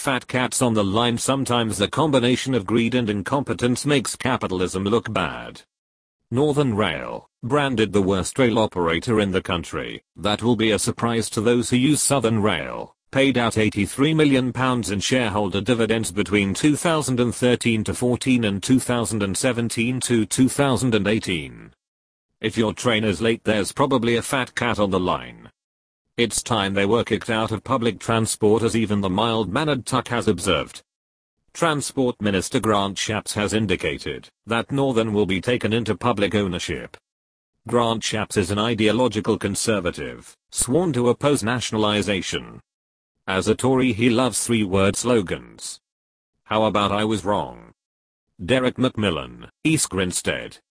fat cats on the line. Sometimes the combination of greed and incompetence makes capitalism look bad. Northern Rail, branded the worst rail operator in the country. That will be a surprise to those who use Southern Rail. Paid out £83 million in shareholder dividends between 2013 to 14 and 2017 to 2018. If your train is late, there's probably a fat cat on the line. It's time they were kicked out of public transport, as even the mild-mannered Tuck has observed. Transport Minister Grant Shapps has indicated that Northern will be taken into public ownership. Grant Shapps is an ideological conservative, sworn to oppose nationalization. As a Tory, he loves three-word slogans. How about I was wrong? Derek Macmillan, East Grinstead.